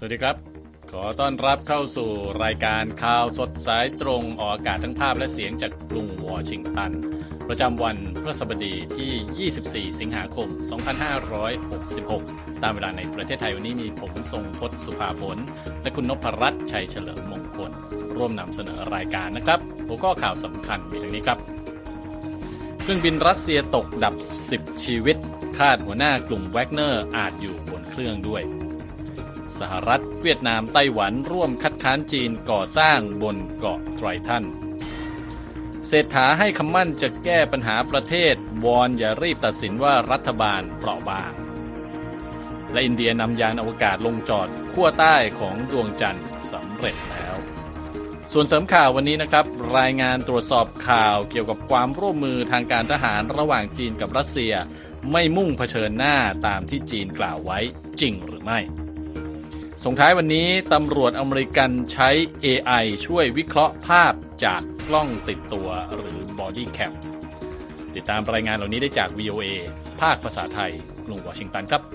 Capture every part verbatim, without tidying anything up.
วัสดีครับขอต้อนรับเข้าสู่รายการข่าวสดสายตรงออกอากาศทั้งภาพและเสียงจากกรุงวอชิงตันประจำวันพฤหัสบดีที่ยี่สิบสี่สิงหาคมสองพันห้าร้อยหกสิบหกตามเวลาในประเทศไทยวันนี้มีผมทรงพจน์สุภาผลและคุณนพรัตน์ชัยเฉลิมมงคลร่วมนำเสนอรายการนะครับหัวข้อข่าวสำคัญมีดังนี้ครับเครื่องบินรัสเซียตกดับสิบชีวิตคาดหัวหน้ากลุ่มแวกเนอร์อาจอยู่บนเครื่องด้วยสหรัฐเวียดนามไต้หวันร่วมคัดค้านจีนก่อสร้างบนเกาะไททันเศรษฐาให้คำมั่นจะแก้ปัญหาประเทศวอนอย่ารีบตัดสินว่ารัฐบาลเปราะบางและอินเดียนำยานอวกาศลงจอดขั้วใต้ของดวงจันทร์สำเร็จแล้วส่วนเสริมข่าววันนี้นะครับรายงานตรวจสอบข่าวเกี่ยวกับความร่วมมือทางการทหารระหว่างจีนกับรัสเซียไม่มุ่งเผชิญหน้าตามที่จีนกล่าวไว้จริงหรือไม่ส่งท้ายวันนี้ตำรวจอเมริกันใช้ เอ ไอ ช่วยวิเคราะห์ภาพจากกล้องติดตัวหรือ Body Cam ติดตามรายงานเหล่านี้ได้จาก วี โอ เอ ภาคภาษาไทยกรุงวอชิงตันครับ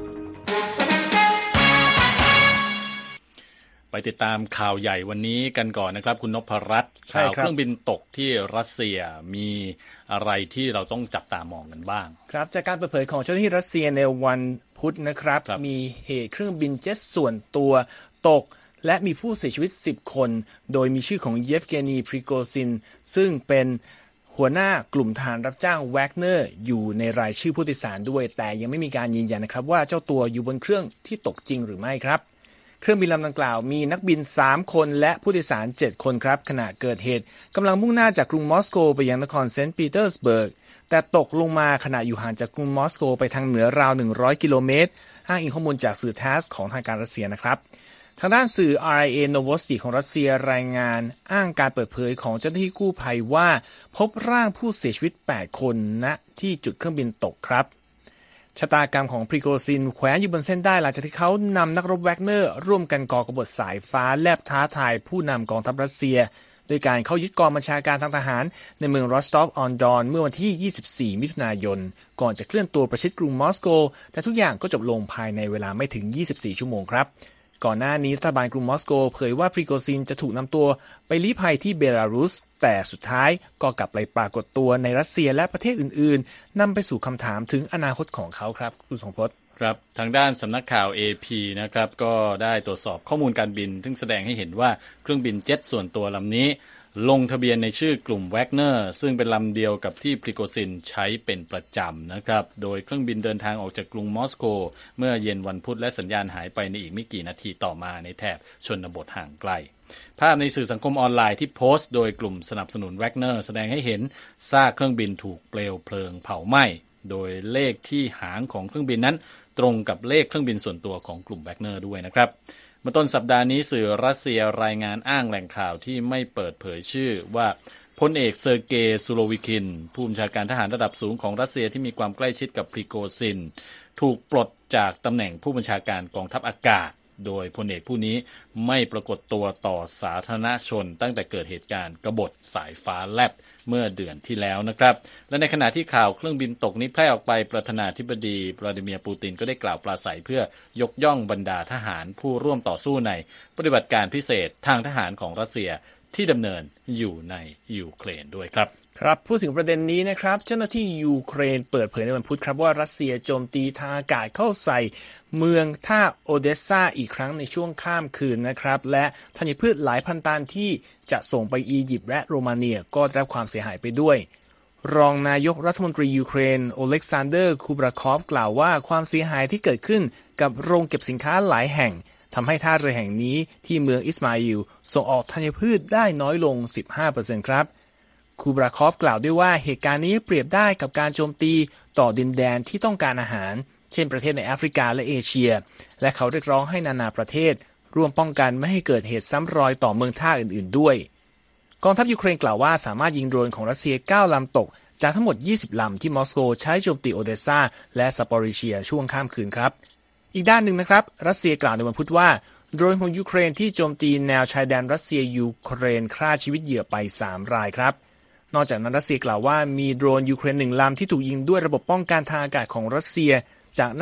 ไปติดตามข่าวใหญ่วันนี้กันก่อนนะครับคุณนพรัตน์ข่าวเครื่องบินตกที่รัสเซียมีอะไรที่เราต้องจับตามองกันบ้างครับจากการเปิดเผยของเจ้าหน้าที่รัสเซียในวันพุธนะครับมีเหตุเครื่องบินเจ็ตส่วนตัวตกและมีผู้เสียชีวิตสิบคนโดยมีชื่อของเยฟเกนีพริโกซินซึ่งเป็นหัวหน้ากลุ่มทหารรับจ้างแวกเนอร์อยู่ในรายชื่อผู้โดยสารด้วยแต่ยังไม่มีการยืนยันนะครับว่าเจ้าตัวอยู่บนเครื่องที่ตกจริงหรือไม่ครับเครื่องบินลำดังกล่าวมีนักบินสามคนและผู้โดยสารเจ็ดคนครับขณะเกิดเหตุกำลังมุ่งหน้าจากกรุงมอสโกไปยังนครเซนต์ปีเตอร์สเบิร์กแต่ตกลงมาขณะอยู่ห่างจากกรุงมอสโกไปทางเหนือราวหนึ่งร้อยกิโลเมตรอ้างอิงข้อมูลจากสื่อ ที เอ เอส ของทางการรัสเซียนะครับทางด้านสื่อ อาร์ ไอ เอ Novosti ของรัสเซียรายงานอ้างการเปิดเผยของเจ้าหน้าที่กู้ภัยว่าพบร่างผู้เสียชีวิตแปดคนณที่จุดเครื่องบินตกครับชะตากรรมของพริโกซินแขวนอยู่บนเส้นได้หลังจากที่เขานำนักรบแวกเนอร์ร่วมกันก่อกบฏสายฟ้าแลบท้าทายผู้นำกองทัพรัสเซียโดยการเข้ายึดกองบัญชาการทางทหารในเมืองรอสตอฟออนดอนเมื่อวันที่ยี่สิบสี่มิถุนายนก่อนจะเคลื่อนตัวประชิดกรุงมอสโกแต่ทุกอย่างก็จบลงภายในเวลาไม่ถึงยี่สิบสี่ชั่วโมงครับก่อนหน้านี้รัฐบาลกรุงมอสโกเผยว่าพริโกซินจะถูกนำตัวไปลี้ภัยที่เบลารุสแต่สุดท้ายก็กลับไปปรากฏตัวในรัสเซียและประเทศอื่นๆนำไปสู่คำถามถึงอนาคตของเขาครับคุณสงพจน์ครับทางด้านสำนักข่าว เอ พี นะครับก็ได้ตรวจสอบข้อมูลการบินซึ่งแสดงให้เห็นว่าเครื่องบินเจ็ตส่วนตัวลำนี้ลงทะเบียนในชื่อกลุ่มแวกเนอร์ซึ่งเป็นลำเดียวกับที่พริโกซินใช้เป็นประจำนะครับโดยเครื่องบินเดินทางออกจากกรุงมอสโกเมื่อเย็นวันพุธและสัญญาณหายไปในอีกไม่กี่นาทีต่อมาในแถบชนบทห่างไกลภาพในสื่อสังคมออนไลน์ที่โพสต์โดยกลุ่มสนับสนุนแวกเนอร์แสดงให้เห็นซากเครื่องบินถูกเปลวเพลิงเผาไหม้โดยเลขที่หางของเครื่องบินนั้นตรงกับเลขเครื่องบินส่วนตัวของกลุ่มแวกเนอร์ด้วยนะครับเมื่อต้นสัปดาห์นี้สื่อรัสเซียรายงานอ้างแหล่งข่าวที่ไม่เปิดเผยชื่อว่าพลเอกเซอร์เกย์ซูโรวิคินผู้บัญชาการทหารระดับสูงของรัสเซียที่มีความใกล้ชิดกับพริโกซินถูกปลดจากตำแหน่งผู้บัญชาการกองทัพอากาศโดยพลเอกผู้นี้ไม่ปรากฏตัวต่อสาธารณชนตั้งแต่เกิดเหตุการณ์กบฏสายฟ้าแลบเมื่อเดือนที่แล้วนะครับและในขณะที่ข่าวเครื่องบินตกนี้แพร่ออกไปประธานาธิบดีวลาดิเมียร์ปูตินก็ได้กล่าวปราศัยเพื่อยกย่องบรรดาทหารผู้ร่วมต่อสู้ในปฏิบัติการพิเศษทางทหารของรัสเซียที่ดำเนินอยู่ในยูเครนด้วยครับครับพูดถึงประเด็นนี้นะครับเจ้าหน้าที่ยูเครนเปิดเผยในวันพุธครับว่ารัสเซียโจมตีทางอากาศเข้าใส่เมืองท่าโอเดสซาอีกครั้งในช่วงข้ามคืนนะครับและธัญพืชหลายพันตันที่จะส่งไปอียิปต์และโรมาเนียก็ได้รับความเสียหายไปด้วยรองนายกรัฐมนตรียูเครนโอเล็กซานเดอร์คูบราคอฟกล่าวว่าความเสียหายที่เกิดขึ้นกับโรงเก็บสินค้าหลายแห่งทำให้ท่าเรือแห่งนี้ที่เมืองอิสมาอิลส่งออกธัญพืชได้น้อยลง สิบห้าเปอร์เซ็นต์ ครับคูบราคอฟกล่าวด้วยว่าเหตุการณ์นี้เปรียบได้กับการโจมตีต่อดินแดนที่ต้องการอาหารเช่นประเทศในแอฟริกาและเอเชียและเขาเรียกร้องให้นานาประเทศร่วมป้องกันไม่ให้เกิดเหตุซ้ำรอยต่อเมืองท่าอื่นๆด้วยกองทัพยูเครนกล่าวว่าสามารถยิงโดรนของรัสเซียเก้าลำตกจากทั้งหมดยี่สิบลำที่มอสโกใช้โจมตีโอเดสซาและซาปอริเชียช่วงข้ามคืนครับอีกด้านหนึ่งนะครับรัสเซียกล่าวในวันพุธว่าโดรนของยูเครนที่โจมตีแนวชายแดนรัสเซียยูเครนฆ่าชีวิตเหยื่อไปสามรายครับนอกจากนั้นรัสเซียกล่าวว่ามีโดรนยูเครนหนึ่งลำที่ถูกยิงด้วยระบบป้องกันทางอากาศของรัสเซียจากนั้น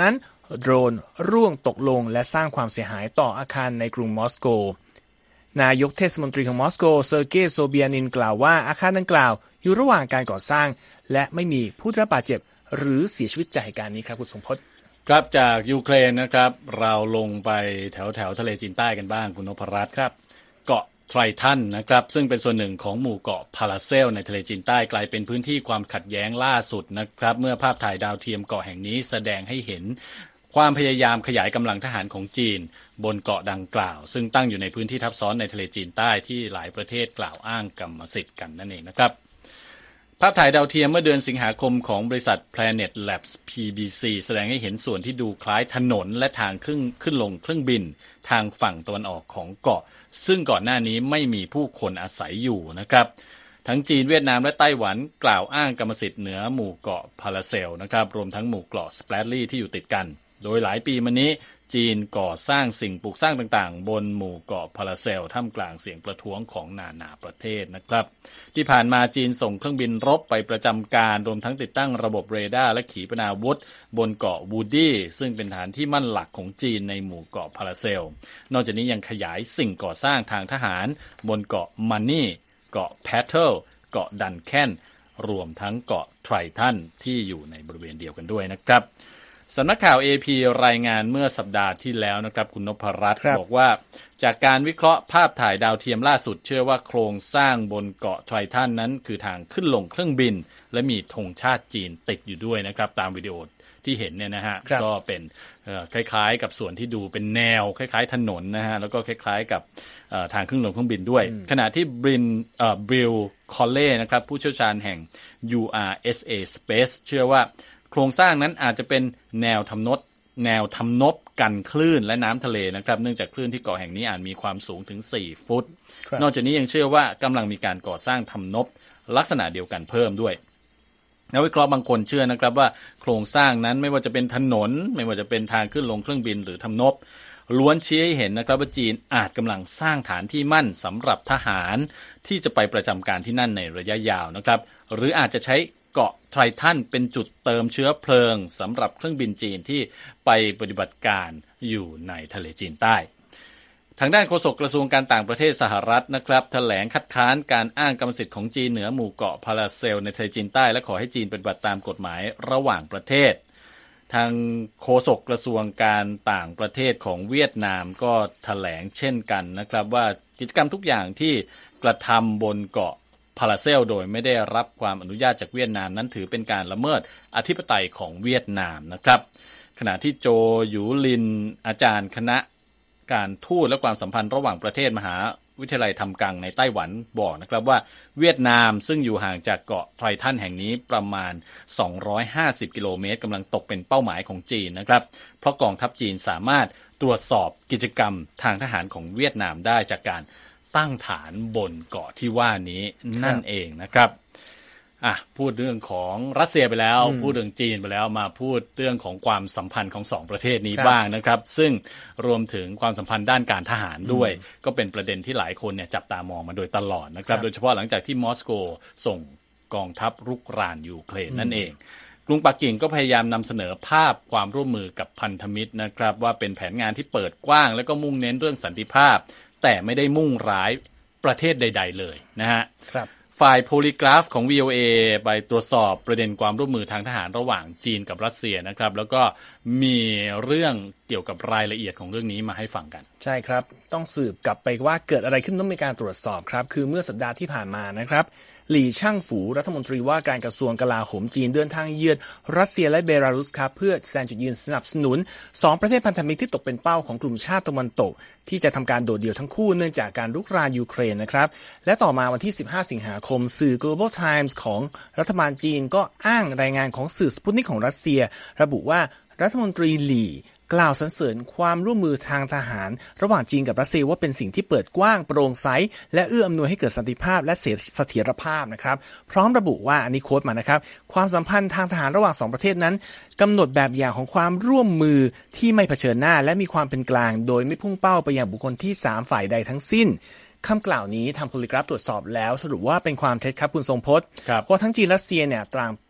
โดรนร่วงตกลงและสร้างความเสียหายต่ออาคารในกรุงมอสโกนายกเทศมนตรีของมอสโกเซอร์เกย์โซเบียนินกล่าวว่าอาคารดังกล่าวอยู่ระหว่างการก่อสร้างและไม่มีผู้ได้รับบาดเจ็บหรือเสียชีวิตจากเหตุการณ์นี้ครับคุณสมพจน์ครับจากยูเครนนะครับเราลงไปแถวแถวทะเลจีนใต้กันบ้างคุณนพรัตน์ครับเกาะไทรทันนะครับซึ่งเป็นส่วนหนึ่งของหมู่เกาะพาราเซลในทะเลจีนใต้กลายเป็นพื้นที่ความขัดแย้งล่าสุดนะครับเมื่อภาพถ่ายดาวเทียมเกาะแห่งนี้แสดงให้เห็นความพยายามขยายกำลังทหารของจีนบนเกาะดังกล่าวซึ่งตั้งอยู่ในพื้นที่ทับซ้อนในทะเลจีนใต้ที่หลายประเทศกล่าวอ้างกรรมสิทธิ์กันนั่นเองนะครับภาพถ่ายดาวเทียมเมื่อเดือนสิงหาคมของบริษัท Planet Labs พี บี ซี แสดงให้เห็นส่วนที่ดูคล้ายถนนและทางขึ้นขึ้นลงเครื่องบินทางฝั่งตะวันออกของเกาะซึ่งก่อนหน้านี้ไม่มีผู้คนอาศัยอยู่นะครับทั้งจีนเวียดนามและไต้หวันกล่าวอ้างกรรมสิทธิ์เหนือหมู่เกาะพาราเซลนะครับรวมทั้งหมู่เกาะสแปรดลีที่อยู่ติดกันโดยหลายปีมานี้จีนก่อสร้างสิ่งปลูกสร้างต่างๆบนหมู่เกาะพาราเซลท่ามกลางเสียงประท้วงของนานาประเทศนะครับที่ผ่านมาจีนส่งเครื่องบินรบไปประจำการรวมทั้งติดตั้งระบบเรดาร์และขีปนาวุธบนเกาะวูดดี้ซึ่งเป็นฐานที่มั่นหลักของจีนในหมู่เกาะพาราเซลนอกจากนี้ยังขยายสิ่งก่อสร้างทางทหารบนเกาะมันนี่เกาะแพทเทิลเกาะดันแคนรวมทั้งเกาะไทรทันที่อยู่ในบริเวณเดียวกันด้วยนะครับสำนักข่าว เอ พี รายงานเมื่อสัปดาห์ที่แล้วนะครับคุณนพรัตน์บอกว่าจากการวิเคราะห์ภาพถ่ายดาวเทียมล่าสุดเชื่อว่าโครงสร้างบนเกาะไทรทันนั้นคือทางขึ้นลงเครื่องบินและมีธงชาติจีนติดอยู่ด้วยนะครับตามวิดีโอที่เห็นเนี่ยนะฮะก็เป็นคล้ายๆกับส่วนที่ดูเป็นแนวคล้ายๆถนนนะฮะแล้วก็คล้ายๆกับทางขึ้นลงเครื่องบินด้วยขณะที่บรินบริลคอลเล่นะครับผู้เชี่ยวชาญแห่ง ยู อาร์ เอส เอ Space เชื่อว่าโครงสร้างนั้นอาจจะเป็นแนวทำนบแนวทำนบกันคลื่นและน้ำทะเลนะครับเนื่องจากคลื่นที่เกาะแห่งนี้อาจมีความสูงถึงสี่ฟุตนอกจากนี้ยังเชื่อว่ากำลังมีการก่อสร้างทำนบลักษณะเดียวกันเพิ่มด้วยนักวิเคราะห์บางคนเชื่อนะครับว่าโครงสร้างนั้นไม่ว่าจะเป็นถนนไม่ว่าจะเป็นทางขึ้นลงเครื่องบินหรือทำนบล้วนชี้ให้เห็นนะครับว่าจีนอาจกำลังสร้างฐานที่มั่นสำหรับทหารที่จะไปประจำการที่นั่นในระยะยาวนะครับหรืออาจจะใช้เกาะไทรทันเป็นจุดเติมเชื้อเพลิงสำหรับเครื่องบินจีนที่ไปปฏิบัติการอยู่ในทะเลจีนใต้ทางด้านโฆษกกระทรวงการต่างประเทศสหรัฐนะครับแถลงคัดค้านการอ้างกรรมสิทธิ์ของจีนเหนือหมู่เกาะพาราเซลในทะเลจีนใต้และขอให้จีนปฏิบัติตามกฎหมายระหว่างประเทศทางโฆษกกระทรวงการต่างประเทศของเวียดนามก็แถลงเช่นกันนะครับว่ากิจกรรมทุกอย่างที่กระทำบนเกาะพาราเซลโดยไม่ได้รับความอนุญาตจากเวียดนามนั้นถือเป็นการละเมิดอธิปไตยของเวียดนามนะครับขณะที่โจหยูลินอาจารย์คณะการทูตและความสัมพันธ์ระหว่างประเทศมหาวิทยาลัยทำกังในไต้หวันบอกนะครับว่าเวียดนามซึ่งอยู่ห่างจากเกาะไทรทันแห่งนี้ประมาณสองร้อยห้าสิบกิโลเมตรกำลังตกเป็นเป้าหมายของจีนนะครับเพราะกองทัพจีนสามารถตรวจสอบกิจกรรมทางทหารของเวียดนามได้จากการตั้งฐานบนเกาะที่ว่านี้นั่นเองนะครับอ่ะพูดเรื่องของรัสเซียไปแล้วพูดเรื่องจีนไปแล้วมาพูดเรื่องของความสัมพันธ์ของสองประเทศนี้บ้างนะครับซึ่งรวมถึงความสัมพันธ์ด้านการทหารด้วยก็เป็นประเด็นที่หลายคนเนี่ยจับตามองมาโดยตลอดนะครับโดยเฉพาะหลังจากที่มอสโกส่งกองทัพรุกรานยูเครนนั่นเองกรุงปักกิ่งก็พยายามนำเสนอภาพความร่วมมือกับพันธมิตรนะครับว่าเป็นแผนงานที่เปิดกว้างและก็มุ่งเน้นเรื่องสันติภาพแต่ไม่ได้มุ่งร้ายประเทศใดๆเลยนะฮะฝ่ายโพลีกราฟของ วี โอ เอ ไปตรวจสอบประเด็นความร่วมมือทางทหารระหว่างจีนกับรัสเซียนะครับแล้วก็มีเรื่องเกี่ยวกับรายละเอียดของเรื่องนี้มาให้ฟังกันใช่ครับต้องสืบกลับไปว่าเกิดอะไรขึ้นต้องมีการตรวจสอบครับคือเมื่อสัปดาห์ที่ผ่านมานะครับหลี่ช่างฝูรัฐมนตรีว่าการกระทรวงกลาโหมจีนเดินทางเยือนรัสเซียและเบลารุสครับเพื่อแสดงจุดยืนสนับสนุนสองประเทศพันธมิตรที่ตกเป็นเป้าของกลุ่มชาติตะวันตกที่จะทำการโดดเดี่ยวทั้งคู่เนื่องจากการรุกรานยูเครนนะครับและต่อมาวันที่สิบห้าสิงหาคมสื่อ Global Times ของรัฐบาลจีนก็อ้างรายงานของสื่อสปุตนิกของรัสเซียระบุว่ารัฐมนตรีหลี่กล่าวสรรเสริญความร่วมมือทางทหารระหว่างจีนกับรัสเซียว่าเป็นสิ่งที่เปิดกว้างโปร่งใสและเอื้ออำนวยให้เกิดสันติภาพและเสถียรภาพนะครับพร้อมระบุว่าอันนี้โค้ดมานะครับความสัมพันธ์ทางทหารระหว่างสองประเทศนั้นกำหนดแบบอย่างของความร่วมมือที่ไม่เผชิญหน้าและมีความเป็นกลางโดยไม่พุ่งเป้าไปยังบุคคลที่สามฝ่ายใดทั้งสิ้นคำกล่าวนี้ทางโพลีกราฟตรวจสอบแล้วสรุปว่าเป็นความเท็จครับคุณทรงพจน์เพราะทั้งจีนและรัสเซียเนี่ยต่าง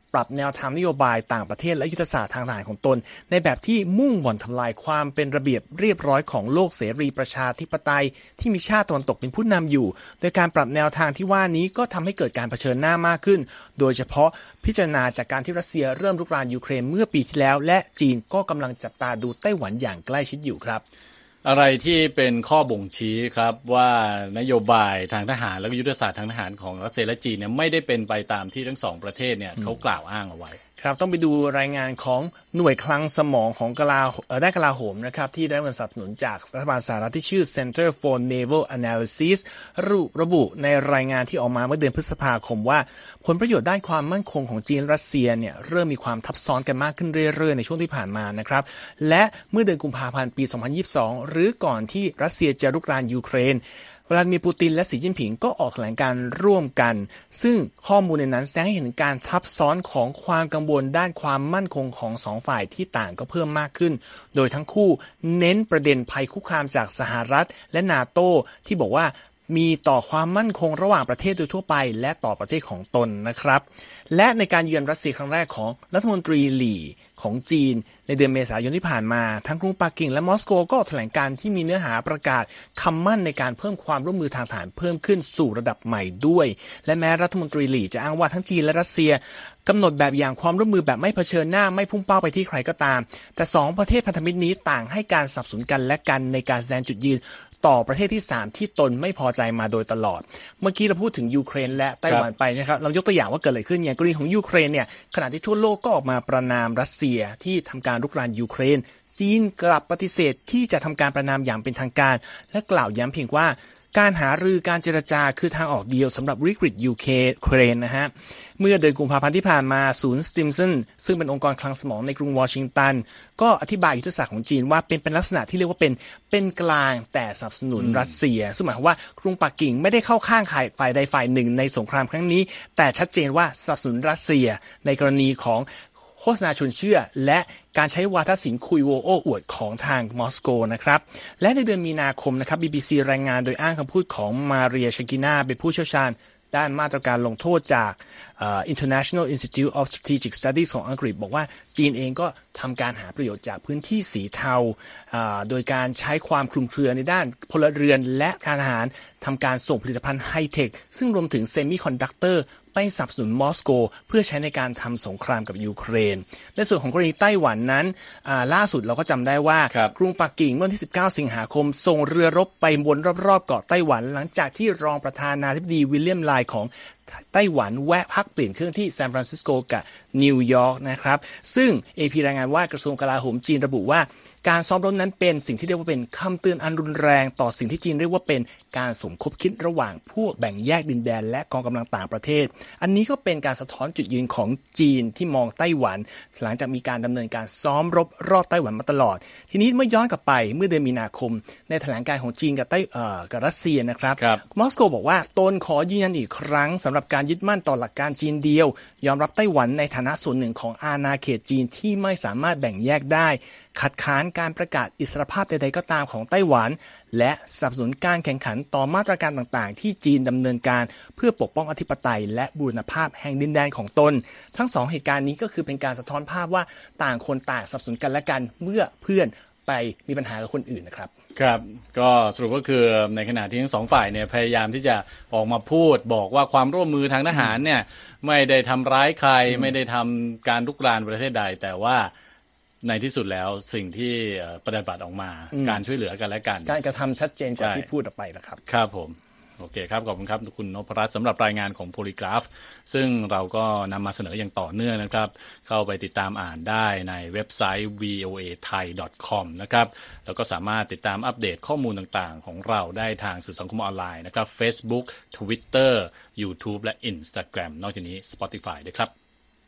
ปรับแนวทางนโยบายต่างประเทศและยุทธศาสตร์ทางทหารของตนในแบบที่มุ่งบ่อนทำลายความเป็นระเบียบเรียบร้อยของโลกเสรีประชาธิปไตยที่มีชาติตะวันตกเป็นผู้นำอยู่โดยการปรับแนวทางที่ว่านี้ก็ทำให้เกิดการเผชิญหน้ามากขึ้นโดยเฉพาะพิจารณาจากการที่รัสเซียเริ่มรุกรานยูเครนเมื่อปีที่แล้วและจีนก็กำลังจับตาดูไต้หวันอย่างใกล้ชิดอยู่ครับอะไรที่เป็นข้อบ่งชี้ครับว่านโยบายทางทหารและยุทธศาสตร์ทางทหารของรัสเซียและจีนเนี่ยไม่ได้เป็นไปตามที่ทั้งสองประเทศเนี่ยเขากล่าวอ้างเอาไว้ครับต้องไปดูรายงานของหน่วยคลังสมองของกลาด้านกลาโหมนะครับที่ได้รับเงินสนับสนุนจากรัฐบาลสหรัฐที่ชื่อ Center for Naval Analysis ระบุระบุในรายงานที่ออกมาเมื่อเดือนพฤษภาคมว่าผลประโยชน์ด้านความมั่นคงของจีนรัสเซียเนี่ยเริ่มมีความทับซ้อนกันมากขึ้นเรื่อยๆในช่วงที่ผ่านมานะครับและเมื่อเดือนกุมภาพันธ์ปีสองพันยี่สิบสองหรือก่อนที่รัสเซียจะรุกรานยูเครนวลาดิเมียร์ปูตินและสีจิ้นผิงก็ออกแถลงการร่วมกันซึ่งข้อมูลในนั้นแสดงให้เห็นการทับซ้อนของความกังวลด้านความมั่นคงของสองฝ่ายที่ต่างก็เพิ่มมากขึ้นโดยทั้งคู่เน้นประเด็นภัยคุกคามจากสหรัฐและนาโต้ที่บอกว่ามีต่อความมั่นคงระหว่างประเทศโดยทั่วไปและต่อประเทศของตนนะครับและในการเยือนรัสเซียครั้งแรกของรัฐมนตรีหลี่ของจีนในเดือนเมษายนที่ผ่านมาทั้งกรุงปักกิ่งและมอสโกก็แถลงการที่มีเนื้อหาประกาศคำมั่นในการเพิ่มความร่วมมือทางทหารเพิ่มขึ้นสู่ระดับใหม่ด้วยและแม้รัฐมนตรีหลี่จะอ้างว่าทั้งจีนและรัสเซียกำหนดแบบอย่างความร่วมมือแบบไม่เผชิญหน้าไม่พุ่งเป้าไปที่ใครก็ตามแต่สองประเทศพันธมิตรนี้ต่างให้การสนับสนุนกันและกันในการแสดงจุดยืนต่อประเทศที่สามที่ตนไม่พอใจมาโดยตลอดเมื่อกี้เราพูดถึงยูเครนและไต้หวันไปนะครับเรายกตัวอย่างว่าเกิดอะไรขึ้นอย่างกรณีของยูเครนเนี่ยขณะที่ทั่วโลกก็ออกมาประณามรัสเซียที่ทำการรุกรานยูเครนจีนกลับปฏิเสธที่จะทำการประณามอย่างเป็นทางการและกล่าวย้ำเพียงว่าการหารือการเจรจาคือทางออกเดียวสำหรับวิกฤตยูเครนนะฮะเมื่อเดือนกุมภาพันธ์ที่ผ่านมาศูนย์สติมสันซึ่งเป็นองค์กรคลังสมองในกรุงวอชิงตันก็อธิบายยุทธศาสตร์ของจีนว่าเป็นเป็นลักษณะที่เรียกว่าเป็นเป็นกลางแต่สนับสนุนรัสเซียซึ่งหมายความว่ากรุงปักกิ่งไม่ได้เข้าข้างฝ่ายใดฝ่ายหนึ่งในสงครามครั้งนี้แต่ชัดเจนว่าสนับสนุนรัสเซียในกรณีของโฆษณาชวนเชื่อและการใช้วาทศิลป์คุยโวโอ้อวดของทางมอสโกนะครับและในเดือนมีนาคมนะครับ บี บี ซี รายงานโดยอ้างคำพูดของมาเรียชากิน่าเป็นผู้เชี่ยวชาญด้านมาตรการลงโทษจาก uh, International Institute of Strategic Studies ของอังกฤษบอกว่าจีนเองก็ทำการหาประโยชน์จากพื้นที่สีเทาโดยการใช้ความคลุมเครือในด้านพลเรือนและการทหารทำการส่งผลิตภัณฑ์ไฮเทคซึ่งรวมถึงเซมิคอนดักเตอร์ไปสนับสนุนมอสโกเพื่อใช้ในการทำสงครามกับยูเครนในส่วนของกรณีไต้หวันนั้นล่าสุดเราก็จำได้ว่ากรุงปักกิ่งเมื่อวันที่สิบเก้าสิงหาคมส่งเรือรบไปวนรอบๆเกาะไต้หวันหลังจากที่รองประธานาธิบดีวิลเลียมไลน์ของไต้หวันแวะพักเปลี่ยนเครื่องที่ซานฟรานซิสโกกับนิวยอร์กนะครับซึ่ง เอ พี รายงานว่ากระทรวงกลาโหมจีนระบุว่าการซ้อมรบนั้นเป็นสิ่งที่เรียกว่าเป็นคำเตือนอันรุนแรงต่อสิ่งที่จีนเรียกว่าเป็นการสมคบคิดระหว่างพวกแบ่งแยกดินแดนและกองกำลังต่างประเทศอันนี้ก็เป็นการสะท้อนจุดยืนของจีนที่มองไต้หวันหลังจากมีการดำเนินการซ้อมรบรอบไต้หวันมาตลอดทีนี้เมื่อย้อนกลับไปเมื่อเดือนมีนาคมในแถลงการของจีนกับไต้เอ่อกับรัสเซียนะครับมอสโกบอกว่าตนขอยืนยันอีกครั้งสำหรับการยึดมั่นต่อหลักการจีนเดียวยอมรับไต้หวันในฐานะส่วนหนึ่งของอาณาเขตจีนที่ไม่สามารถแบ่งแยกได้ขัดขานการประกาศอิสรภาพใดๆก็ตามของไต้หวันและสนับสนุนการแข่งขันต่อมาตรการต่างๆที่จีนดำเนินการเพื่อปกป้องอธิปไตยและบูรณภาพแห่งดินแดนของตนทั้งสองเหตุการณ์นี้ก็คือเป็นการสะท้อนภาพว่าต่างคนต่างสนับสนุนกันและกันเมื่อเพื่อนไปมีปัญหากับคนอื่นนะครับครับก็สรุปก็คือในขณะที่ทั้งสองฝ่ายเนี่ยพยายามที่จะออกมาพูดบอกว่าความร่วมมือทางทหารเนี่ยไม่ได้ทำร้ายใครไม่ได้ทำการรุกรานประเทศใดแต่ว่าในที่สุดแล้วสิ่งที่ปฏิบัติออกมาการช่วยเหลือกันและกันการกระทำชัดเจนกว่าที่พูดออกไปนะครับครับผมโอเคครับขอบคุณครับคุณนพรัตน์สำหรับรายงานของ Polygraph ซึ่งเราก็นำมาเสนออย่างต่อเนื่องนะครับเข้าไปติดตามอ่านได้ในเว็บไซต์ วี โอ เอ ไทย ดอท คอม นะครับแล้วก็สามารถติดตามอัปเดตข้อมูลต่างๆของเราได้ทางสื่อสังคมออนไลน์นะครับ Facebook Twitter YouTube และ Instagram นอกจากนี้ Spotify ด้วยครับ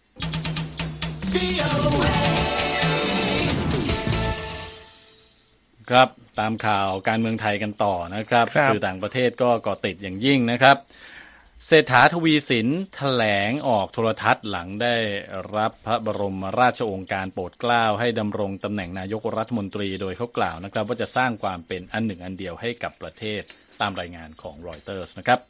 ครับตามข่าวการเมืองไทยกันต่อนะครับสื่อต่างประเทศก็เกาะติดอย่างยิ่งนะครับเศรษฐาทวีสินแถลงออกโทรทัศน์หลังได้รับพระบรมราชโองการโปรดเกล้าให้ดำรงตำแหน่งนายกรัฐมนตรีโดยเขากล่าวนะครับว่าจะสร้างความเป็นอันหนึ่งอันเดียวให้กับประเทศตามรายงานของรอยเตอร์สนะครับ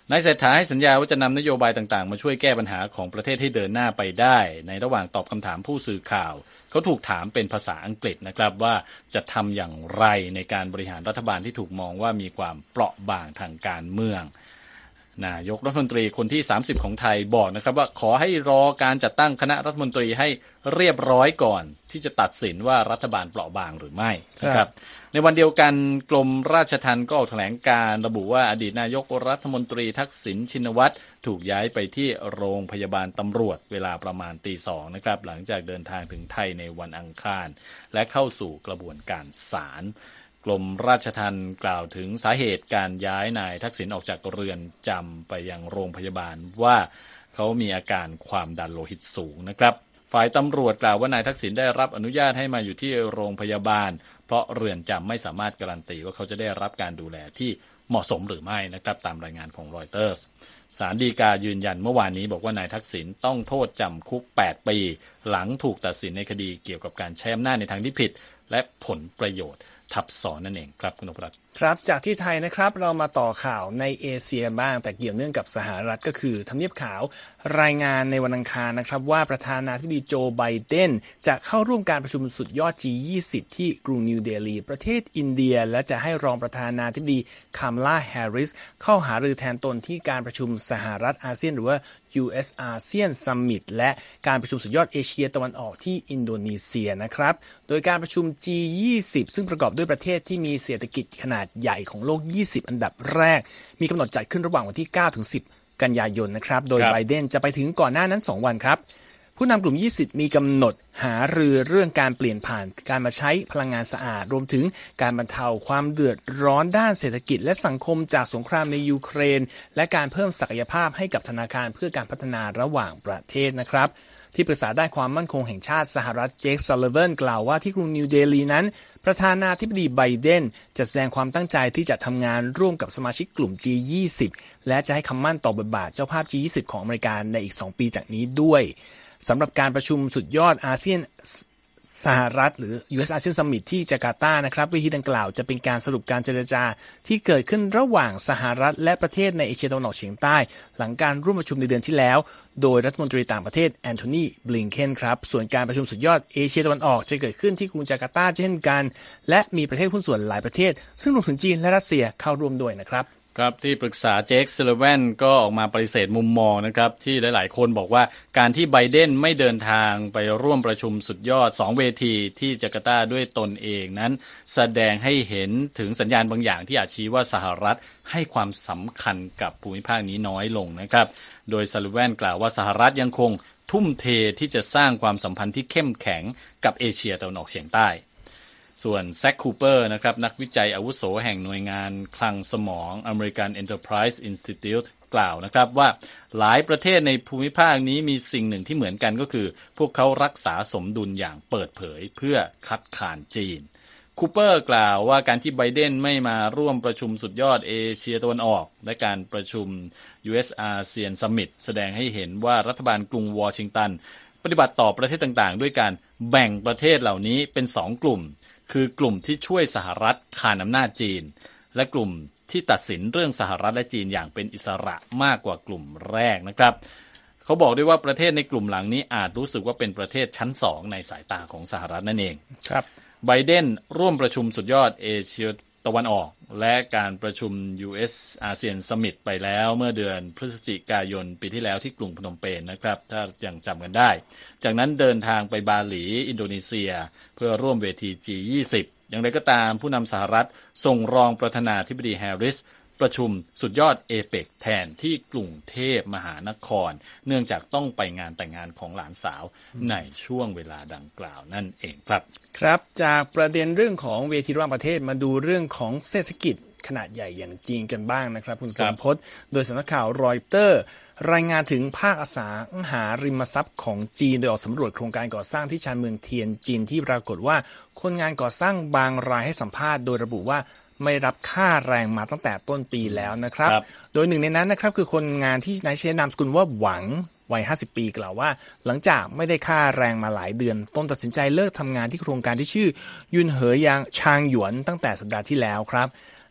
นายเศรษฐาให้สัญญาว่าจะนำนโยบายต่างๆมาช่วยแก้ปัญหาของประเทศให้เดินหน้าไปได้ในระหว่างตอบคำถามผู้สื่อข่าวเขาถูกถามเป็นภาษาอังกฤษนะครับว่าจะทำอย่างไรในการบริหารรัฐบาลที่ถูกมองว่ามีความเปราะบางทางการเมืองนายกรัฐมนตรีคนที่สามสิบของไทยบอกนะครับว่าขอให้รอการจัดตั้งคณะรัฐมนตรีให้เรียบร้อยก่อนที่จะตัดสินว่ารัฐบาลเปราะบางหรือไม่นะครับในวันเดียวกันกรมราชทัณฑ์ก็ออกแถลงการระบุว่าอดีตนายกรัฐมนตรีทักษิณชินวัตรถูกย้ายไปที่โรงพยาบาลตำรวจเวลาประมาณตีสองนะครับหลังจากเดินทางถึงไทยในวันอังคารและเข้าสู่กระบวนการศาลกรมราชทัณฑ์กล่าวถึงสาเหตุการย้ายนายทักษิณออกจากเรือนจำไปยังโรงพยาบาลว่าเขามีอาการความดันโลหิตสูงนะครับฝ่ายตำรวจกล่าวว่านายทักษิณได้รับอนุญาตให้มาอยู่ที่โรงพยาบาลเพราะเรือนจำไม่สามารถการันตีว่าเขาจะได้รับการดูแลที่เหมาะสมหรือไม่นะครับตามรายงานของรอยเตอร์สศาลฎีกายืนยันเมื่อวานนี้บอกว่านายทักษิณต้องโทษจำคุกแปดปีหลังถูกตัดสินในคดีเกี่ยวกับการใช้อำนาจในทางที่ผิดและผลประโยชน์ทับซ้อนนั่นเองครับคุณนพรัตน์ครับจากที่ไทยนะครับเรามาต่อข่าวในเอเชียบ้างแต่เกี่ยวเนื่องกับสหรัฐก็คือทำเนียบขาวรายงานในวันอังคารนะครับว่าประธานาธิบดีโจไบเดนจะเข้าร่วมการประชุมสุดยอด จี ยี่สิบ ที่กรุงนิวเดลีประเทศอินเดียและจะให้รองประธานาธิบดีคามาลาแฮร์ริสเข้าหารือแทนตนที่การประชุมสหรัฐอาเซียนหรือว่า ยู เอส อาเซียน Summit และการประชุมสุดยอดเอเชียตะวันออกที่อินโดนีเซียนะครับโดยการประชุม จี ยี่สิบ ซึ่งประกอบด้วยประเทศที่มีเศรษฐกิจขนาดใหญ่ของโลกยี่สิบอันดับแรกมีกำหนดจัดขึ้นระหว่างวันที่เก้าถึงสิบกันยายนนะครับโดยไบเดนจะไปถึงก่อนหน้านั้นสองวันครับผู้นำกลุ่มยี่สิบมีกำหนดหารือเรื่องการเปลี่ยนผ่านการมาใช้พลังงานสะอาดรวมถึงการบรรเทาความเดือดร้อนด้านเศรษฐกิจและสังคมจากสงครามในยูเครนและการเพิ่มศักยภาพให้กับธนาคารเพื่อการพัฒนาระหว่างประเทศนะครับที่ปรึกษาด้านความมั่นคงแห่งชาติสหรัฐเจค ซัลลิเวนกล่าวว่าที่กรุงนิวเดลีนั้นประธานาธิบดีไบเดนจะแสดงความตั้งใจที่จะทำงานร่วมกับสมาชิกกลุ่ม จี ยี่สิบ และจะให้คำมั่นต่อบทบาทเจ้าภาพ จี ยี่สิบ ของอเมริกาในอีกสองปีจากนี้ด้วยสำหรับการประชุมสุดยอดอาเซียนสหรัฐหรือ ยู เอส อาเซียน Summit ที่จาการ์ตานะครับเวทีดังกล่าวจะเป็นการสรุปการเจรจาที่เกิดขึ้นระหว่างสหรัฐและประเทศในเอเชียตะวันออกเฉียงใต้หลังการร่วมประชุมในเดือนที่แล้วโดยรัฐมนตรีต่างประเทศแอนโทนี บลิงเคนครับส่วนการประชุมสุดยอดเอเชียตะวันออกจะเกิดขึ้นที่กรุงจาการ์ตาเช่นกันและมีประเทศหุ้นส่วนหลายประเทศซึ่งรวมถึงจีนและรัสเซียเข้าร่วมด้วยนะครับครับที่ปรึกษาเจค ซัลลิแวนก็ออกมาปฏิเสธมุมมองนะครับที่หลายๆคนบอกว่าการที่ไบเดนไม่เดินทางไปร่วมประชุมสุดยอดสองเวทีที่จาการ์ตาด้วยตนเองนั้นแสดงให้เห็นถึงสัญญาณบางอย่างที่อาจชี้ว่าสหรัฐให้ความสำคัญกับภูมิภาคนี้น้อยลงนะครับโดยซัลลิแวนกล่าวว่าสหรัฐยังคงทุ่มเทที่จะสร้างความสัมพันธ์ที่เข้มแข็งกับเอเชียตะวันออกเฉียงใต้ส่วนแซค คูเปอร์นะครับนักวิจัยอาวุโสแห่งหน่วยงานคลังสมอง American Enterprise Institute กล่าวนะครับว่าหลายประเทศในภูมิภาคนี้มีสิ่งหนึ่งที่เหมือนกันก็คือพวกเขารักษาสมดุลอย่างเปิดเผยเพื่อคัดค้านจีนคูเปอร์กล่าวว่าการที่ไบเดนไม่มาร่วมประชุมสุดยอดเอเชียตะวันออกและการประชุม ยู เอส อาเซียน Summit แสดงให้เห็นว่ารัฐบาลกรุงวอชิงตันปฏิบัติต่อประเทศต่างๆด้วยการแบ่งประเทศเหล่านี้เป็นสองกลุ่มคือกลุ่มที่ช่วยสหรัฐคานอำนาจจีนและกลุ่มที่ตัดสินเรื่องสหรัฐและจีนอย่างเป็นอิสระมากกว่ากลุ่มแรกนะครับเขาบอกด้วยว่าประเทศในกลุ่มหลังนี้อาจรู้สึกว่าเป็นประเทศชั้นสองในสายตาของสหรัฐนั่นเองครับไบเดนร่วมประชุมสุดยอดเอเชียตะวันออกและการประชุม ยู เอส อาเซียน Summit ไปแล้วเมื่อเดือนพฤศจิกายนปีที่แล้วที่กรุงพนมเปญนะครับถ้ายังจำกันได้จากนั้นเดินทางไปบาหลีอินโดนีเซียเพื่อร่วมเวที จี ยี่สิบ อย่างไรก็ตามผู้นำสหรัฐส่งรองประธานาธิบดีแฮร์ริสประชุมสุดยอดเอเปกแทนที่กรุงเทพมหานครเนื่องจากต้องไปงานแต่งงานของหลานสาวในช่วงเวลาดังกล่าวนั่นเองครับครับจากประเด็นเรื่องของเวทีระหว่างประเทศมาดูเรื่องของเศรษฐกิจขนาดใหญ่อย่างจีนกันบ้างนะครับคุณสมพศโดยสำนักข่าวรอยเตอร์รายงานถึงภาคอสังหาริมทรัพย์ของจีนโดยออกสำรวจโครงการก่อสร้างที่ชานเมืองเทียนจินที่ปรากฏว่าคนงานก่อสร้างบางรายให้สัมภาษณ์โดยระบุว่าไม่รับค่าแรงมาตั้งแต่ต้นปีแล้วนะครับโดยหนึ่งในนั้นนะครับคือคนงานที่นายใช้นามสกุลว่าหวังวัยห้าสิบปีกล่าวว่าหลังจากไม่ได้ค่าแรงมาหลายเดือนตนตัดสินใจเลิกทำงานที่โครงการที่ชื่อยุนเหอยางชางหยวนตั้งแต่สัปดาห์ที่แล้วครับ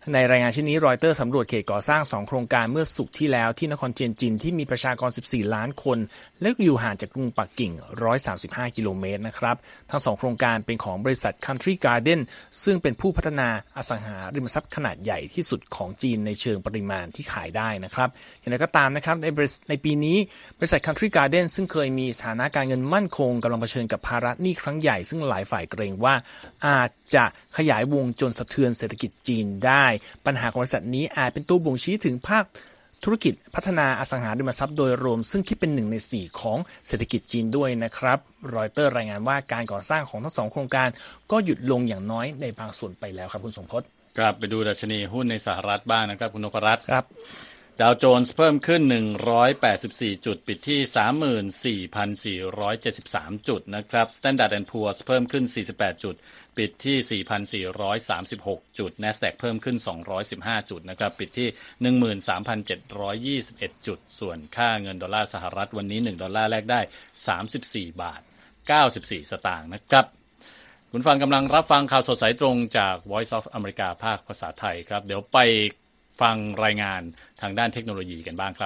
ในรายงานชิ้นนี้รอยเตอร์สำรวจเขตก่อสร้างสองโครงการเมื่อศุกร์ที่แล้วที่นครเจียนจินที่มีประชากรสิบสี่ล้านคนและอยู่ห่างจากกรุงปักกิ่งหนึ่งร้อยสามสิบห้ากิโลเมตรนะครับทั้งสองโครงการเป็นของบริษัท Country Garden ซึ่งเป็นผู้พัฒนาอสังหาริมทรัพย์ขนาดใหญ่ที่สุดของจีนในเชิงปริมาณที่ขายได้นะครับอย่างไรก็ตามนะครับในในปีนี้บริษัท Country Garden ซึ่งเคยมีสถานะการเงินมั่นคงกำลังเผชิญกับภาระหนี้ครั้งใหญ่ซึ่งหลายฝ่ายเกรงว่าอาจจะขยายวงจนสะเทือนเศรษฐกิจจีนได้ปัญหาของบริษัทนี้อาจเป็นตัวบ่งชี้ถึงภาคธุรกิจพัฒนาอสังหาริมทรัพย์โดยรวมซึ่งคิดเป็นหนึ่งในสี่ของเศรษฐกิจจีนด้วยนะครับรอยเตอร์รายงานว่าการก่อสร้างของทั้งสองโครงการก็หยุดลงอย่างน้อยในบางส่วนไปแล้วครับคุณสมพจน์ครับไปดูดัชนีหุ้นในสหรัฐบ้างนะครับคุณนพรัตน์ครับดาวโจนส์เพิ่มขึ้นหนึ่งร้อยแปดสิบสี่จุดปิดที่ สามหมื่นสี่พันสี่ร้อยเจ็ดสิบสาม จุดนะครับ Standard แอนด์ Poor's เพิ่มขึ้นสี่สิบแปดจุดปิดที่ สี่พันสี่ร้อยสามสิบหก จุด NASDAQ เพิ่มขึ้นสองร้อยสิบห้าจุดนะครับปิดที่ หนึ่งหมื่นสามพันเจ็ดร้อยยี่สิบเอ็ด จุดส่วนค่าเงินดอลลาร์สหรัฐวันนี้หนึ่งดอลลาร์แลกได้สามสิบสี่บาทเก้าสิบสี่สตางค์นะครับคุณฟังกำลังรับฟังข่าวสดสายตรงจาก Voice of America ภาคภาษาไทยครับเดี๋ยวไปฟังรายงานทางด้านเทคโนโลยีกันบ้างครับ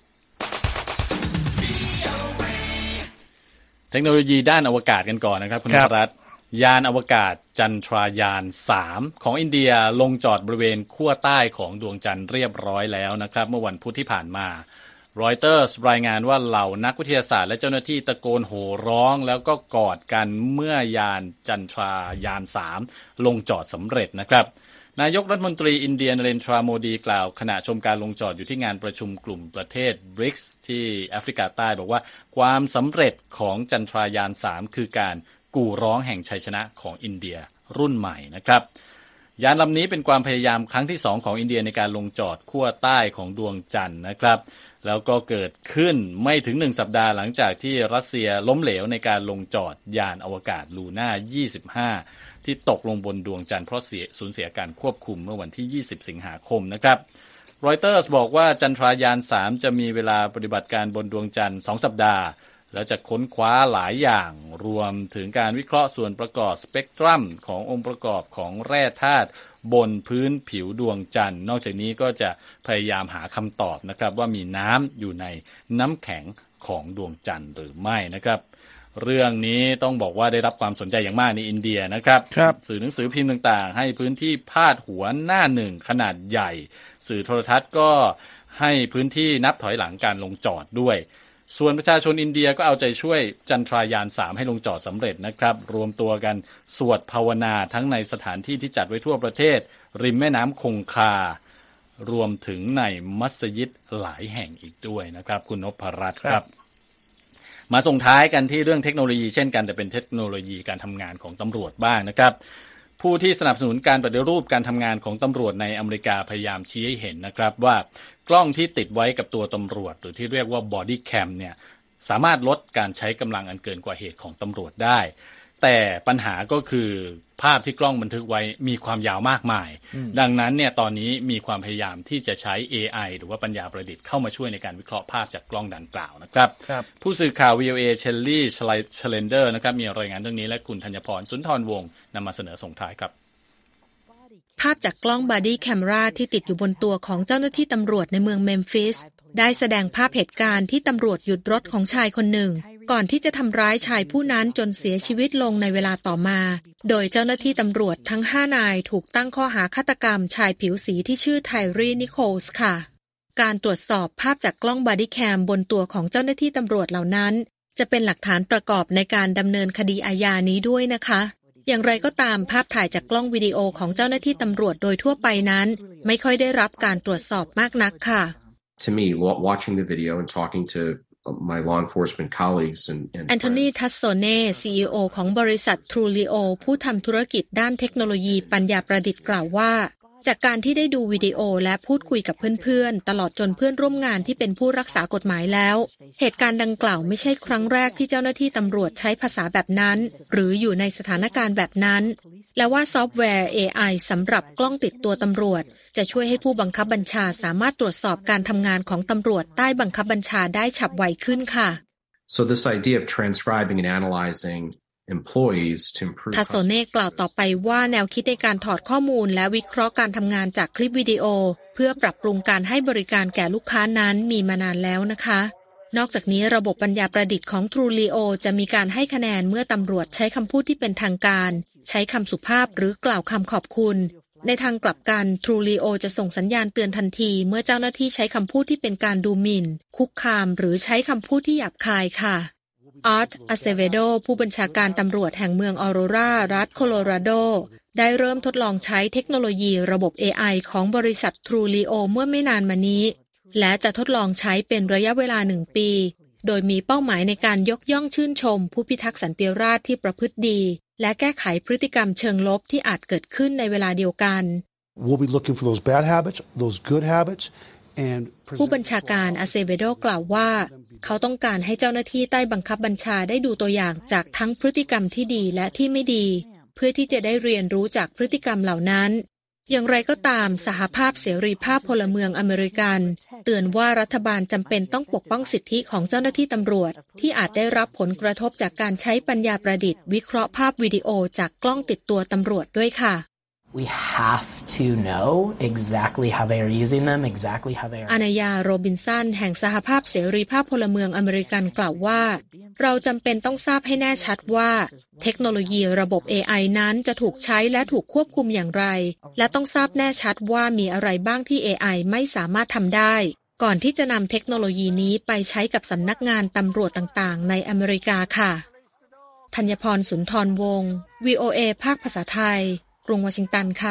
เทคโนโลยีด้านอวกาศกันก่อนนะครับคุณนพรัตน์ยานอวกาศจันทรายานสามของอินเดียลงจอดบริเวณขั้วใต้ของดวงจันทร์เรียบร้อยแล้วนะครับเมื่อวันพุธที่ผ่านมารอยเตอร์สรายงานว่าเหล่านักวิทยาศาสตร์และเจ้าหน้าที่ตะโกนโห่ร้องแล้วก็กอดกันเมื่อยานจันทรายานสามลงจอดสำเร็จนะครับนายกรัฐมนตรีอินเดียนเรนทราโมดีกล่าวขณะชมการลงจอดอยู่ที่งานประชุมกลุ่มประเทศ บริกส์ ที่แอฟริกาใต้บอกว่าความสำเร็จของจันทรายานสามคือการกู่ร้องแห่งชัยชนะของอินเดียรุ่นใหม่นะครับยานลำนี้เป็นความพยายามครั้งที่สองของอินเดียในการลงจอดขั้วใต้ของดวงจันทร์นะครับแล้วก็เกิดขึ้นไม่ถึงหนึ่งสัปดาห์หลังจากที่รัสเซียล้มเหลวในการลงจอดยานอวกาศลูน่ายี่สิบห้าที่ตกลงบนดวงจันทร์เพราะเสียสูญเสียการควบคุมเมื่อวันที่ยี่สิบสิงหาคมนะครับรอยเตอร์สบอกว่าจันทรายานสามจะมีเวลาปฏิบัติการบนดวงจันทร์สองสัปดาห์แล้วจะค้นคว้าหลายอย่างรวมถึงการวิเคราะห์ส่วนประกอบสเปกตรัมขององค์ประกอบของแร่ธาตุบนพื้นผิวดวงจันทร์นอกจากนี้ก็จะพยายามหาคำตอบนะครับว่ามีน้ำอยู่ในน้ำแข็งของดวงจันทร์หรือไม่นะครับเรื่องนี้ต้องบอกว่าได้รับความสนใจอย่างมากในอินเดียนะครับสื่อหนังสือพิมพ์ต่างๆให้พื้นที่พาดหัวหน้าหนึ่งขนาดใหญ่สื่อโทรทัศน์ก็ให้พื้นที่นับถอยหลังการลงจอดด้วยส่วนประชาชนอินเดียก็เอาใจช่วยจันทรายานสามให้ลงจอดสำเร็จนะครับรวมตัวกันสวดภาวนาทั้งในสถานที่ที่จัดไว้ทั่วประเทศริมแม่น้ำคงคารวมถึงในมัสยิดหลายแห่งอีกด้วยนะครับคุณนพรัตน์ครับมาส่งท้ายกันที่เรื่องเทคโนโลยีเช่นกันแต่เป็นเทคโนโลยีการทำงานของตำรวจบ้างนะครับผู้ที่สนับสนุนการปฏิรูปการทำงานของตำรวจในอเมริกาพยายามชี้ให้เห็นนะครับว่ากล้องที่ติดไว้กับตัวตำรวจหรือที่เรียกว่า body cam เนี่ยสามารถลดการใช้กำลังอันเกินกว่าเหตุของตำรวจได้แต่ปัญหาก็คือภาพที่กล้องบันทึกไว้มีความยาวมากมายดังนั้นเนี่ยตอนนี้มีความพยายามที่จะใช้ เอ ไอ หรือว่าปัญญาประดิษฐ์เข้ามาช่วยในการวิเคราะห์ภาพจากกล้องดังกล่าวนะครับผู้สื่อข่าว วี โอ เอ เชลลี่ชเลนเดอร์นะครับมีรายงานเรื่องนี้และคุณธัญพรสุนทรวงศ์นำมาเสนอส่งท้ายครับภาพจากกล้องบอดี้แคมราที่ติดอยู่บนตัวของเจ้าหน้าที่ตำรวจในเมืองเมมฟิสได้แสดงภาพเหตุการณ์ที่ตำรวจหยุดรถของชายคนหนึ่งก่อนที่จะทำร้ายชายผู้นั้นจนเสียชีวิตลงในเวลาต่อมาโดยเจ้าหน้าที่ตำรวจทั้งห้านายถูกตั้งข้อหาฆาตกรรมชายผิวสีที่ชื่อไทรีนิโคลส์ค่ะการตรวจสอบภาพจากกล้องบอดี้แคมบนตัวของเจ้าหน้าที่ตำรวจเหล่านั้นจะเป็นหลักฐานประกอบในการดำเนินคดีอาญานี้ด้วยนะคะอย่างไรก็ตามภาพถ่ายจากกล้องวิดีโอของเจ้าหน้าที่ตำรวจโดยทั่วไปนั้นไม่ค่อยได้รับการตรวจสอบมากนักค่ะ To me, watching the video and talking to my law enforcement colleagues and, and แอนโทนี ทัสโซเน่ ซี อี โอ ของบริษัท Trulio ผู้ทำธุรกิจด้านเทคโนโลยีปัญญาประดิษฐ์กล่าวว่าจากการที่ได้ดูวิดีโอและพูดคุยกับเพื่อนๆตลอดจนเพื่อนร่วมงานที่เป็นผู้รักษากฎหมายแล้วเหตุการณ์ดังกล่าวไม่ใช่ครั้งแรกที่เจ้าหน้าที่ตำรวจใช้ภาษาแบบนั้นหรืออยู่ในสถานการณ์แบบนั้นและว่าซอฟต์แวร์ เอ ไอ สำหรับกล้องติดตัวตำรวจจะช่วยให้ผู้บังคับบัญชาสามารถตรวจสอบการทำงานของตำรวจใต้บังคับบัญชาได้ฉับไวขึ้นค่ะ So this idea of transcribing and analyzing employees to improve ทัสโซเน่กล่าวต่อไปว่าแนวคิดในการถอดข้อมูลและวิเคราะห์การทำงานจากคลิปวิดีโอเพื่อปรับปรุงการให้บริการแก่ลูกค้านั้นมีมานานแล้วนะคะนอกจากนี้ระบบปัญญาประดิษฐ์ของ Trulio จะมีการให้คะแนนเมื่อตำรวจใช้คำพูดที่เป็นทางการใช้คำสุภาพหรือกล่าวคำขอบคุณในทางกลับกัน Trulio จะส่งสัญญาณเตือนทันทีเมื่อเจ้าหน้าที่ใช้คำพูดที่เป็นการดูหมิ่นคุกคามหรือใช้คำพูดที่หยาบคายค่ะอาร์ต อาเซเวโดผู้บัญชาการตำรวจแห่งเมืองออโรรารัฐโคโลราโดได้เริ่มทดลองใช้เทคโนโลยีระบบ เอ ไอ ของบริษัท Trulio เมื่อไม่นานมานี้และจะทดลองใช้เป็นระยะเวลาหนึ่งปีโดยมีเป้าหมายในการยกย่องชื่นชมผู้พิทักษ์สันติราษฎร์ที่ประพฤติดีและแก้ไขพฤติกรรมเชิงลบที่อาจเกิดขึ้นในเวลาเดียวกัน We'll be looking for those bad habits, those good habits, and ผู้บัญชาการอาเซเวโดกล่าวว่าเขาต้องการให้เจ้าหน้าที่ใต้บังคับบัญชาได้ดูตัวอย่างจากทั้งพฤติกรรมที่ดีและที่ไม่ดีเพื่อที่จะได้เรียนรู้จากพฤติกรรมเหล่านั้นอย่างไรก็ตามสหภาพเสรีภาพพลเมืองอเมริกันเตือนว่ารัฐบาลจำเป็นต้องปกป้องสิทธิของเจ้าหน้าที่ตำรวจที่อาจได้รับผลกระทบจากการใช้ปัญญาประดิษฐ์วิเคราะห์ภาพวิดีโอจากกล้องติดตัวตำรวจด้วยค่ะ We have to know exactly how they are using them, exactly how they are. อานายาโรบินสันแห่งสหภาพเสรีภาพพลเมืองอเมริกันกล่าวว่าเราจำเป็นต้องทราบให้แน่ชัดว่าเทคโนโลยีระบบ เอ ไอ นั้นจะถูกใช้และถูกควบคุมอย่างไรและต้องทราบแน่ชัดว่ามีอะไรบ้างที่ เอ ไอ ไม่สามารถทำได้ก่อนที่จะนำเทคโนโลยีนี้ไปใช้กับสำนักงานตำรวจต่างๆในอเมริกาค่ะธัญพรสุนทรวงศ์ วี โอ เอ ภาคภาษาไทยกรุงวอชิงตันค่ะ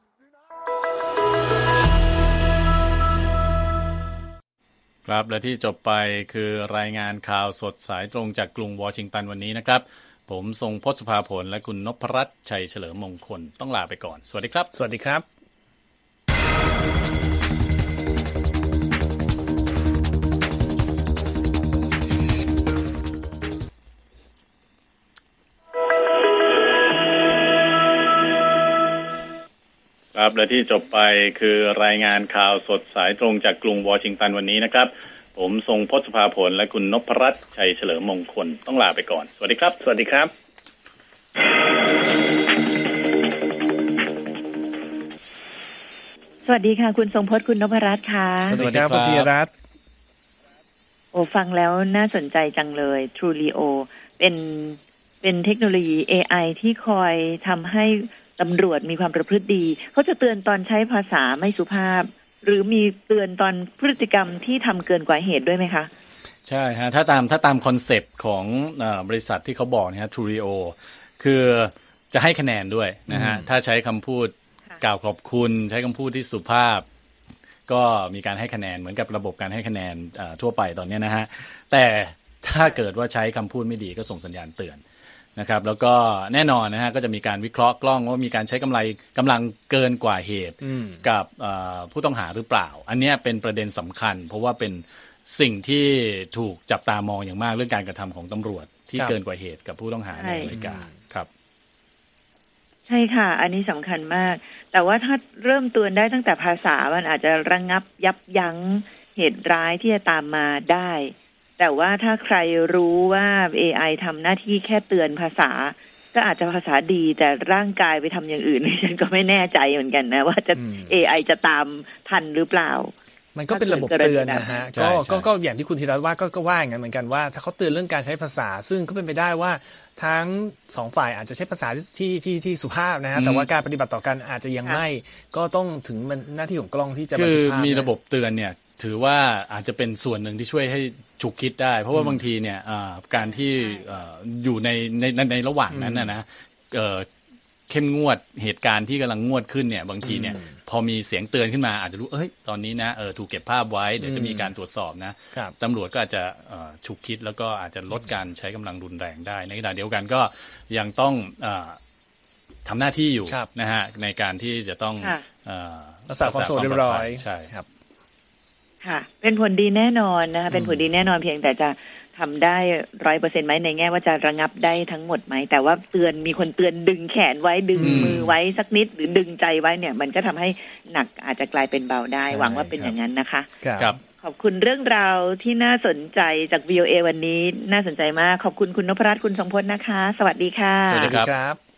ครับและที่จบไปคือรายงานข่าวสดสายตรงจากกรุงวอชิงตันวันนี้นะครับผมทรงพจน์สุภาผลและคุณนพรัตน์ชัยเฉลิมมงคลต้องลาไปก่อนสวัสดีครับสวัสดีครับครับและที่จบไปคือรายงานข่าวสดสายตรงจากกรุงวอชิงตันวันนี้นะครับผมทรงพจน์สุภาผลและคุณนพรัตน์ชัยเฉลิมมงคลต้องลาไปก่อนสวัสดีครับสวัสดีครับสวัสดีค่ะคุณทรงพจน์คุณนพรัตน์ค่ะสวัสดีครับคุณธีรรัตน์โอ้ฟังแล้วน่าสนใจจังเลย Trulio เป็นเป็นเทคโนโลยี เอ ไอ ที่คอยทำให้ตำรวจมีความประพฤติดีเขาจะเตือนตอนใช้ภาษาไม่สุภาพหรือมีเตือนตอนพฤติกรรมที่ทำเกินกว่าเหตุด้วยไหมคะใช่ฮะถ้าตามถ้าตามคอนเซปต์ของเอ่อบริษัทที่เขาบอกนะฮะ Trulio คือจะให้คะแนนด้วยนะฮะถ้าใช้คำพูดกล่าวขอบคุณใช้คำพูดที่สุภาพก็มีการให้คะแนนเหมือนกับระบบการให้คะแนนทั่วไปตอนนี้นะฮะแต่ถ้าเกิดว่าใช้คำพูดไม่ดีก็ส่งสัญญาณเตือนนะครับแล้วก็แน่นอนนะฮะก็จะมีการวิเคราะห์กล้องว่ามีการใช้กำไรกำลังเกินกว่าเหตุกับผู้ต้องหาหรือเปล่าอันนี้เป็นประเด็นสำคัญเพราะว่าเป็นสิ่งที่ถูกจับตามองอย่างมากเรื่องการกระทำของตำรวจที่เกินกว่าเหตุกับผู้ต้องหาในอเมริกาครับใช่ค่ะอันนี้สำคัญมากแต่ว่าถ้าเริ่มเตือนได้ตั้งแต่ภาษามันอาจจะระงับยับยั้งเหตุร้ายที่จะตามมาได้แต่ว่าถ้าใครรู้ว่า เอ ไอ ทำหน้าที่แค่เตือนภาษาก็อาจจะภาษาดีแต่ร่างกายไปทำอย่างอื่นฉันก็ไม่แน่ใจเหมือนกันนะว่าจะ เอ ไอ จะตามทันหรือเปล่ามันก็เป็นระบบเตือนนะฮะก็ก็ก็อย่างที่คุณธีรรัตน์ว่าก็ก็ว่าอย่างนั้นเหมือนกันว่าถ้าเขาเตือนเรื่องการใช้ภาษาซึ่งก็เป็นไปได้ว่าทั้งสองฝ่ายอาจจะใช้ภาษาที่ที่ที่สุภาพนะฮะแต่ว่าการปฏิบัติต่อกันอาจจะยังไม่ก็ต้องถึงมันหน้าที่ของกล้องที่จะคือมีระบบเตือนเนี่ยถือว่าอาจจะเป็นส่วนหนึ่งที่ช่วยให้ฉุกคิดได้เพราะว่าบางทีเนี่ยการที่อยู่ในในในระหว่างนั้นนะนะเข้มงวดเหตุการณ์ที่กำลังงวดขึ้นเนี่ยบางทีเนี่ยพอมีเสียงเตือนขึ้นมาอาจจะรู้เอ้ยตอนนี้นะเออถูกเก็บภาพไว้เดี๋ยวจะมีการตรวจสอบนะตำรวจก็อาจจะฉุกคิดแล้วก็อาจจะลดการใช้กำลังรุนแรงได้ในขณะเดียวกันก็ยังต้องทำหน้าที่อยู่นะฮะในการที่จะต้องรักษาความสงบเรียบร้อยใช่ครับค่ะเป็นผลดีแน่นอนนะคะเป็นผลดีแน่นอนเพียงแต่จะทำได้ร้อยเปอร์เซ็นต์ไหมในแง่ว่าจะระงับได้ทั้งหมดไหมแต่ว่าเตือนมีคนเตือนดึงแขนไว้ดึงมือไว้สักนิดหรือดึงใจไว้เนี่ยมันก็ทำให้หนักอาจจะกลายเป็นเบาได้หวังว่าเป็นอย่างนั้นนะคะครับขอบคุณเรื่องราวที่น่าสนใจจาก วี โอ เอ วันนี้น่าสนใจมากขอบคุณคุณนพรัตน์คุณทรงพจน์นะคะสวัสดีค่ะสวัสดีครับ